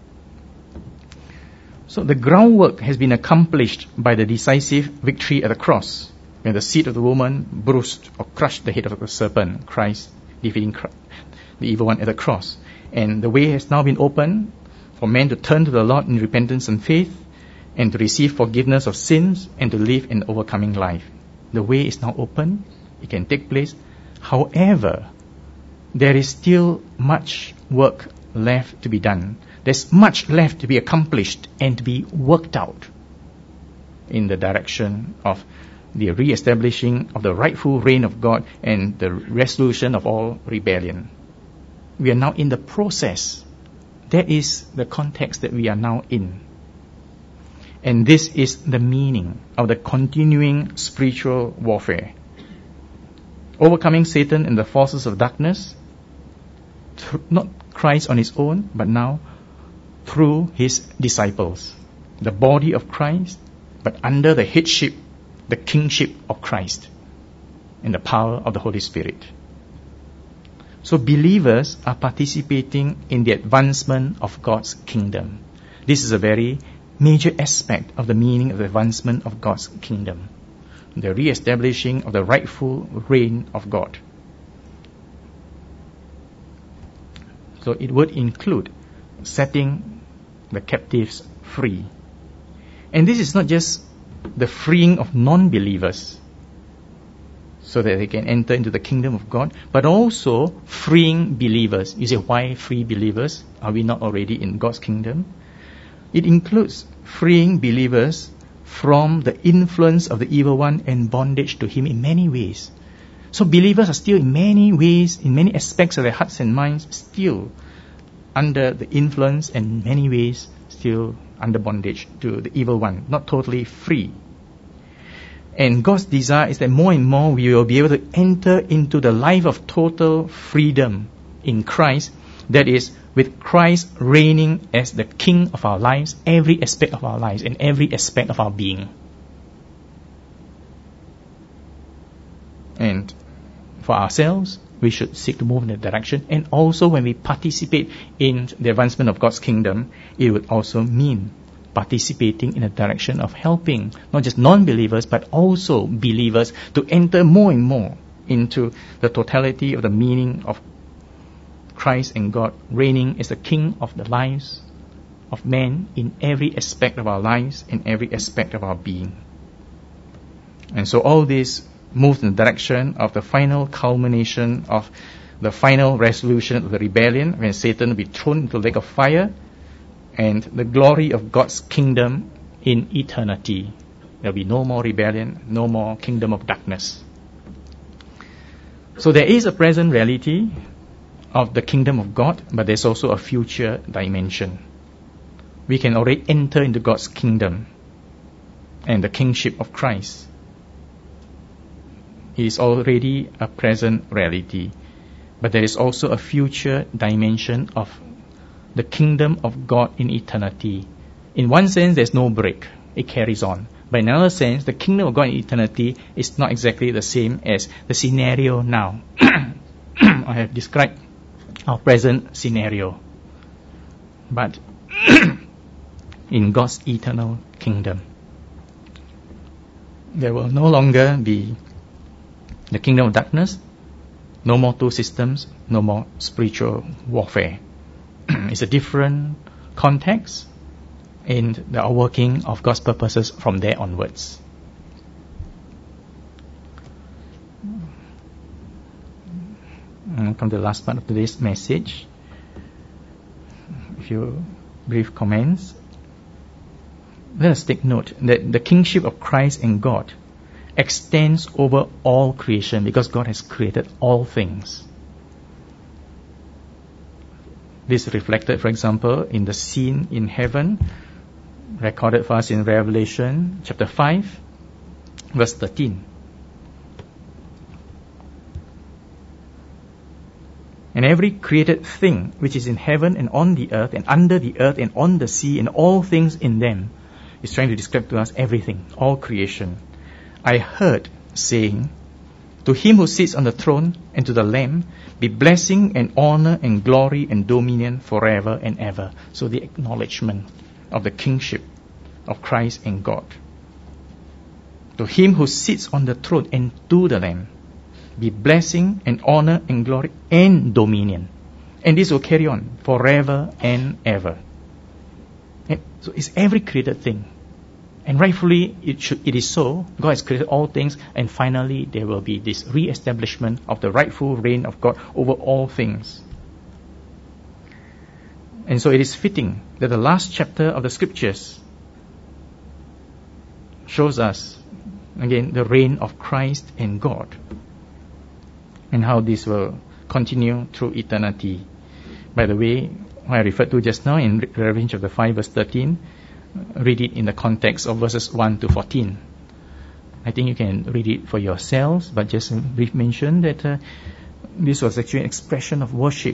[SPEAKER 1] So the groundwork has been accomplished by the decisive victory at the cross, when the seed of the woman bruised or crushed the head of the serpent, Christ defeating the evil one at the cross. And the way has now been opened for men to turn to the Lord in repentance and faith, and to receive forgiveness of sins, and to live an overcoming life. The way is now open. It can take place. However, there is still much work left to be done. There's much left to be accomplished and to be worked out in the direction of the re-establishing of the rightful reign of God and the resolution of all rebellion. We are now in the process. That is the context that we are now in. And this is the meaning of the continuing spiritual warfare. Overcoming Satan and the forces of darkness, not Christ on his own, but now through his disciples. The body of Christ, but under the headship, the kingship of Christ, and the power of the Holy Spirit. So believers are participating in the advancement of God's kingdom. This is a very major aspect of the meaning of the advancement of God's kingdom. The re-establishing of the rightful reign of God. So it would include setting the captives free. And this is not just the freeing of non-believers so that they can enter into the kingdom of God, but also freeing believers. You say, why free believers? Are we not already in God's kingdom? It includes freeing believers from the influence of the evil one and bondage to him in many ways. So believers are still in many ways, in many aspects of their hearts and minds, still under the influence and in many ways still under bondage to the evil one, not totally free. And God's desire is that more and more we will be able to enter into the life of total freedom in Christ, that is, with Christ reigning as the King of our lives, every aspect of our lives and every aspect of our being. And for ourselves, we should seek to move in that direction. And also when we participate in the advancement of God's kingdom, it would also mean participating in the direction of helping not just non-believers but also believers to enter more and more into the totality of the meaning of Christ and God reigning as the King of the lives of men in every aspect of our lives, in every aspect of our being. And so all this moves in the direction of the final culmination of the final resolution of the rebellion, when Satan will be thrown into the lake of fire, and the glory of God's kingdom in eternity. There will be no more rebellion, no more kingdom of darkness. So there is a present reality of the kingdom of God, but there's also a future dimension. We can already enter into God's kingdom and the kingship of Christ. It is already a present reality, but there is also a future dimension of the kingdom of God in eternity. In one sense, there's no break. It carries on. But in another sense, the kingdom of God in eternity is not exactly the same as the scenario now. I have described our present scenario. But in God's eternal kingdom, there will no longer be the kingdom of darkness, no more two systems, no more spiritual warfare. It's a different context in the outworking of God's purposes from there onwards. And come to the last part of today's message. A few brief comments. Let us take note that the kingship of Christ and God extends over all creation because God has created all things. This is reflected, for example, in the scene in heaven, recorded for us in Revelation chapter 5, verse 13. And every created thing which is in heaven and on the earth and under the earth and on the sea and all things in them, is trying to describe to us everything, all creation. I heard saying, to him who sits on the throne and to the Lamb be blessing and honor and glory and dominion forever and ever. So the acknowledgement of the kingship of Christ and God. To him who sits on the throne and to the Lamb be blessing and honor and glory and dominion. And this will carry on forever and ever. So it's every created thing. And rightfully, it is so. God has created all things, and finally there will be this re-establishment of the rightful reign of God over all things. And so it is fitting that the last chapter of the Scriptures shows us, again, the reign of Christ and God, and how this will continue through eternity. By the way, what I referred to just now in Revelation chapter 5 verse 13, read it in the context of verses 1 to 14. I think you can read it for yourselves, but just a brief mention that this was actually an expression of worship.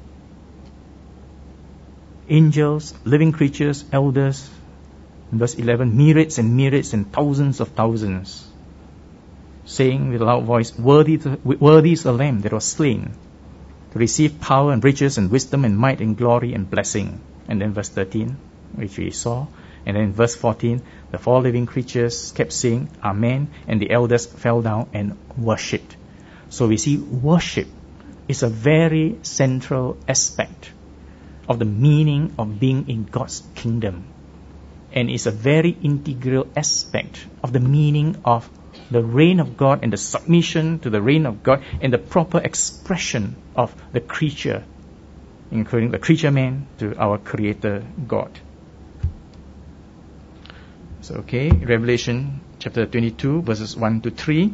[SPEAKER 1] Angels, living creatures, elders, verse 11, myriads and myriads and thousands of thousands, saying with a loud voice, worthy is the Lamb that was slain, to receive power and riches and wisdom and might and glory and blessing. And then verse 13, which we saw. And then verse 14, the 4 living creatures kept saying, Amen, and the elders fell down and worshipped. So we see worship is a very central aspect of the meaning of being in God's kingdom. And it's a very integral aspect of the meaning of the reign of God and the submission to the reign of God and the proper expression of the creature, including the creature man, to our Creator God. So, okay, Revelation chapter 22, verses 1 to 3.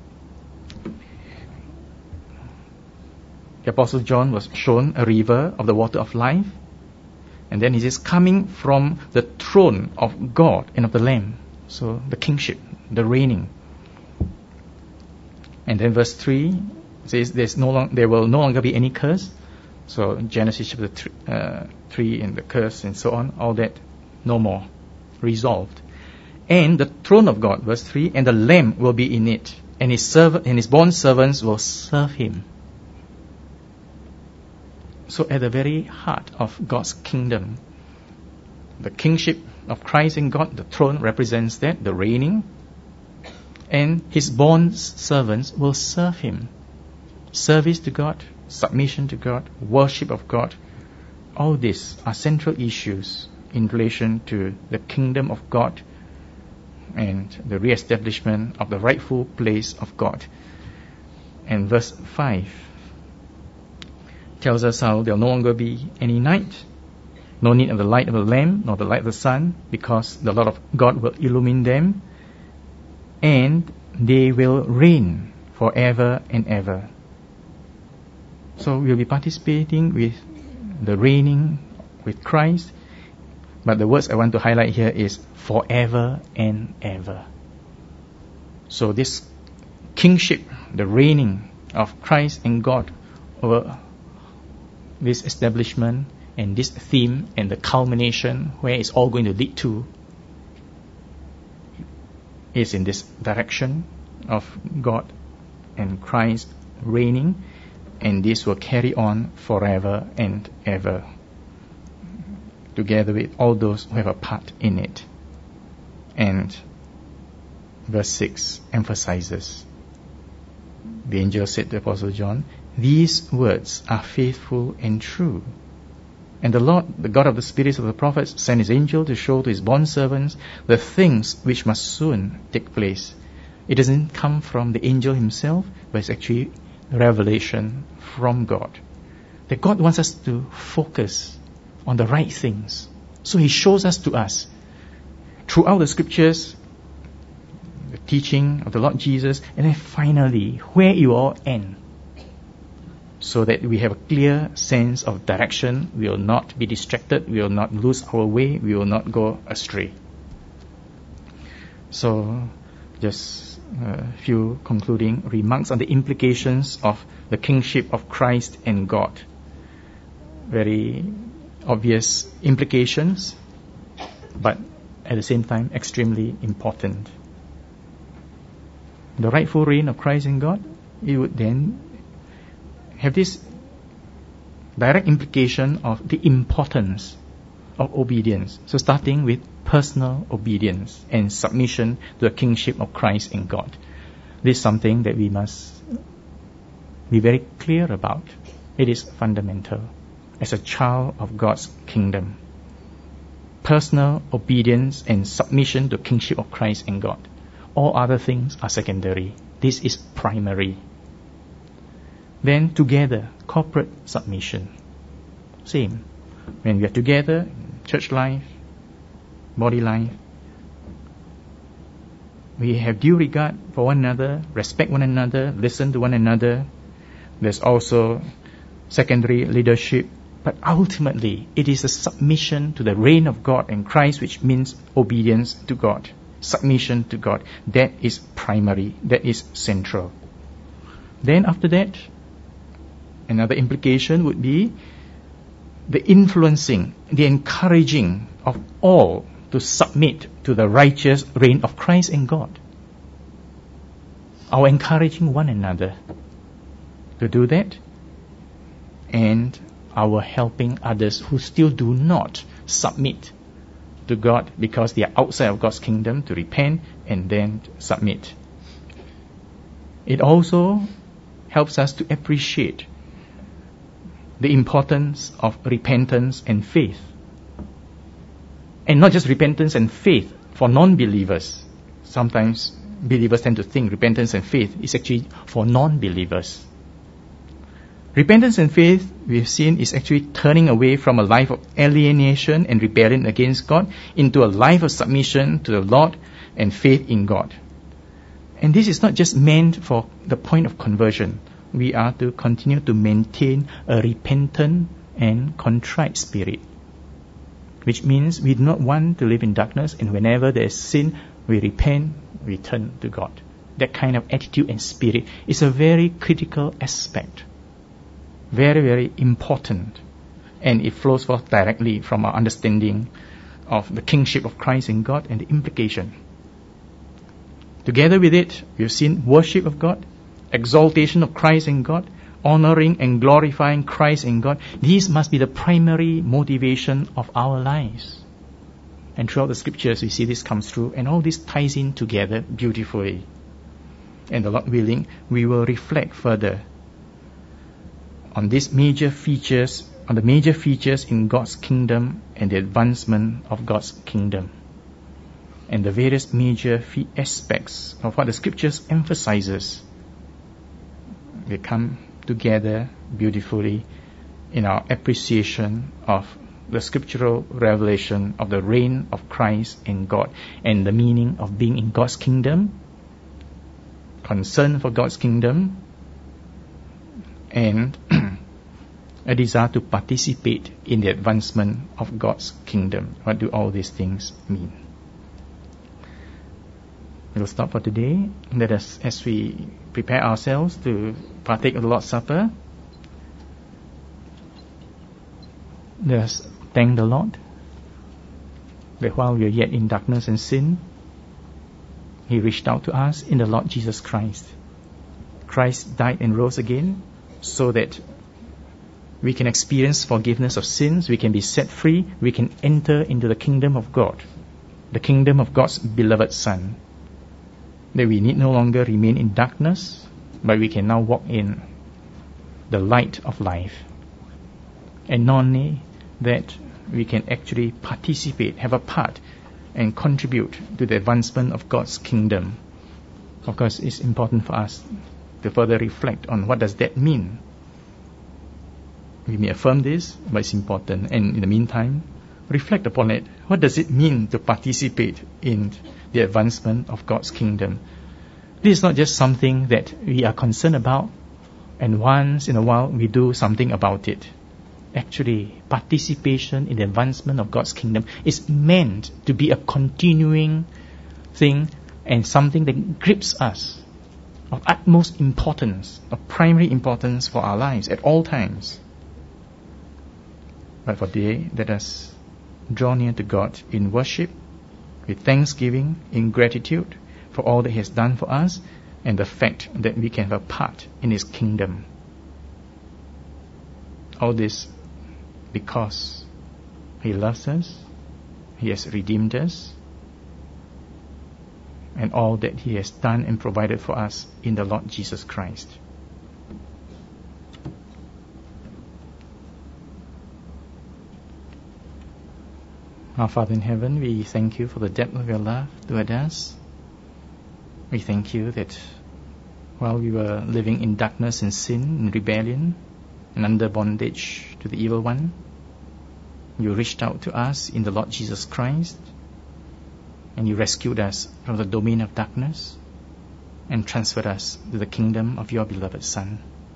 [SPEAKER 1] The Apostle John was shown a river of the water of life. And then he says, coming from the throne of God and of the Lamb. So, the kingship, the reigning. And then verse 3 says, there will no longer be any curse. So, Genesis chapter 3 and the curse and so on, all that, no more. Resolved. And the throne of God, verse 3, and the Lamb will be in it, and his bond servants will serve him. So at the very heart of God's kingdom, the kingship of Christ in God, the throne represents that, the reigning, and his bond servants will serve him. Service to God, submission to God, worship of God, all these are central issues in relation to the kingdom of God and the re-establishment of the rightful place of God. And verse 5 tells us how there will no longer be any night, no need of the light of the lamp, nor the light of the sun, because the Lord of God will illumine them, and they will reign forever and ever. So we'll be participating with the reigning with Christ, but the words I want to highlight here is forever and ever. So this kingship, the reigning of Christ and God over this establishment and this theme and the culmination where it's all going to lead to is in this direction of God and Christ reigning, and this will carry on forever and ever, together with all those who have a part in it. And verse 6 emphasizes, the angel said to Apostle John, these words are faithful and true. And the Lord, the God of the spirits of the prophets, sent his angel to show to his bondservants the things which must soon take place. It doesn't come from the angel himself, but it's actually revelation from God. That God wants us to focus on the right things. So he shows us to us throughout the scriptures, the teaching of the Lord Jesus, and then finally where you all end, so that we have a clear sense of direction. We will not be distracted, we will not lose our way, we will not go astray. So just a few concluding remarks on the implications of the kingship of Christ and God. Very obvious implications, but at the same time extremely important. The rightful reign of Christ and God, it would then have this direct implication of the importance of obedience. So starting with personal obedience and submission to the kingship of Christ and God. This is something that we must be very clear about. It is fundamental as a child of God's kingdom. personal obedience and submission to kingship of Christ and God. All other things are secondary. This is primary. Then together, corporate submission. Same. When we are together, church life, body life, we have due regard for one another, respect one another, listen to one another. There's also secondary leadership. But ultimately, it is a submission to the reign of God and Christ, which means obedience to God, submission to God. That is primary. That is central. Then after that, another implication would be the influencing, the encouraging of all to submit to the righteous reign of Christ and God. Our encouraging one another to do that, and our helping others who still do not submit to God because they are outside of God's kingdom to repent and then submit. It also helps us to appreciate the importance of repentance and faith. And not just repentance and faith for non-believers. Sometimes believers tend to think repentance and faith is actually for non-believers. Repentance and faith, we've seen, is actually turning away from a life of alienation and rebellion against God into a life of submission to the Lord and faith in God. And this is not just meant for the point of conversion. We are to continue to maintain a repentant and contrite spirit, which means we do not want to live in darkness, and whenever there is sin, we repent, we turn to God. That kind of attitude and spirit is a very critical aspect. Very, very important. And it flows forth directly from our understanding of the kingship of Christ and God and the implication. Together with it, we've seen worship of God, exaltation of Christ and God, honoring and glorifying Christ and God. These must be the primary motivation of our lives. And throughout the scriptures, we see this comes through, and all this ties in together beautifully. And the Lord willing, we will reflect further on these major features, on the major features in God's kingdom and the advancement of God's kingdom, and the various major aspects of what the scriptures emphasizes. They come together beautifully in our appreciation of the scriptural revelation of the reign of Christ and God, and the meaning of being in God's kingdom, concern for God's kingdom, and a desire to participate in the advancement of God's kingdom. What do all these things mean? We'll stop for today. Let us, as we prepare ourselves to partake of the Lord's Supper, let us thank the Lord that while we are yet in darkness and sin, He reached out to us in the Lord Jesus Christ. Christ died and rose again so that we can experience forgiveness of sins, we can be set free, we can enter into the kingdom of God, the kingdom of God's beloved Son. That we need no longer remain in darkness, but we can now walk in the light of life. And not only that, we can actually participate, have a part, and contribute to the advancement of God's kingdom. Of course, it's important for us to further reflect on what does that mean. We may affirm this, but it's important. And in the meantime, reflect upon it. What does it mean to participate in the advancement of God's kingdom? This is not just something that we are concerned about, and once in a while we do something about it. Actually, participation in the advancement of God's kingdom is meant to be a continuing thing and something that grips us, of utmost importance, of primary importance for our lives at all times. But for today, let us draw near to God in worship, with thanksgiving, in gratitude for all that He has done for us, and the fact that we can have a part in His kingdom. All this because He loves us, He has redeemed us, and all that He has done and provided for us in the Lord Jesus Christ. Our Father in heaven, we thank you for the depth of your love toward us. We thank you that while we were living in darkness and sin and rebellion and under bondage to the evil one, you reached out to us in the Lord Jesus Christ, and you rescued us from the domain of darkness and transferred us to the kingdom of your beloved Son.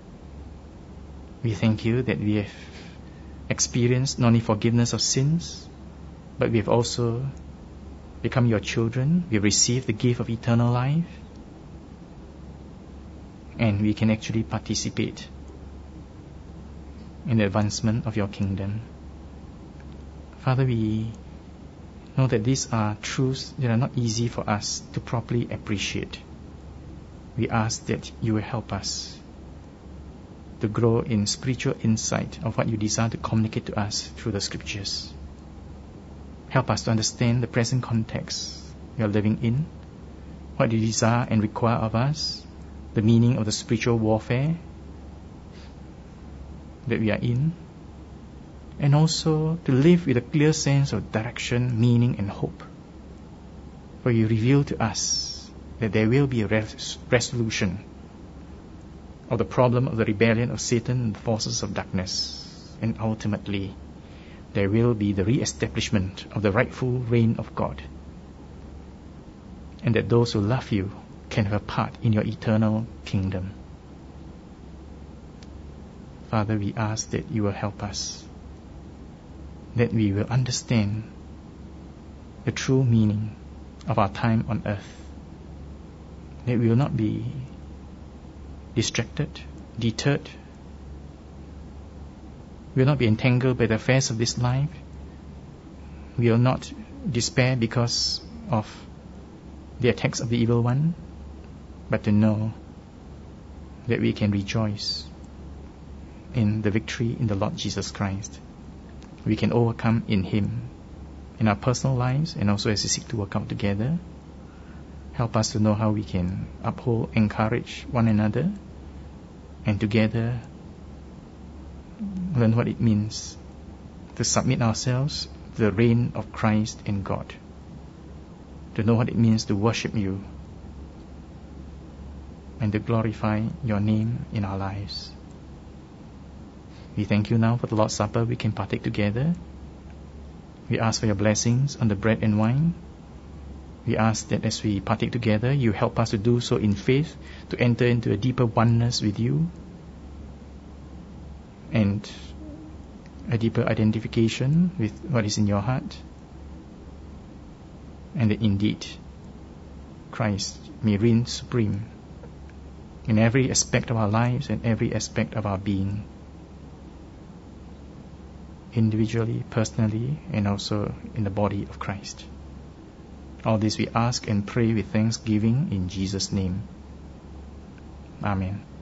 [SPEAKER 1] We thank you that we have experienced not only forgiveness of sins, but we have also become your children. We have received the gift of eternal life, and we can actually participate in the advancement of your kingdom. Father, we know that these are truths that are not easy for us to properly appreciate. We ask that you will help us to grow in spiritual insight of what you desire to communicate to us through the Scriptures. Help us to understand the present context we are living in, what you desire and require of us, the meaning of the spiritual warfare that we are in, and also to live with a clear sense of direction, meaning, and hope. For you reveal to us that there will be a resolution of the problem of the rebellion of Satan and the forces of darkness, and ultimately there will be the re-establishment of the rightful reign of God, and that those who love you can have a part in your eternal kingdom. Father, we ask that you will help us, that we will understand the true meaning of our time on earth, that we will not be distracted, deterred, we will not be entangled by the affairs of this life. We will not despair because of the attacks of the evil one, but to know that we can rejoice in the victory in the Lord Jesus Christ. We can overcome in Him, in our personal lives, and also as we seek to work out together. Help us to know how we can uphold, encourage one another, and together learn what it means to submit ourselves to the reign of Christ and God, to know what it means to worship you and to glorify your name in our lives. We thank you now for the Lord's Supper we can partake together. We ask for your blessings on the bread and wine. We ask that as we partake together, you help us to do so in faith, to enter into a deeper oneness with you and a deeper identification with what is in your heart, and that indeed Christ may reign supreme in every aspect of our lives and every aspect of our being, individually, personally, and also in the body of Christ. All this we ask and pray with thanksgiving in Jesus' name. Amen.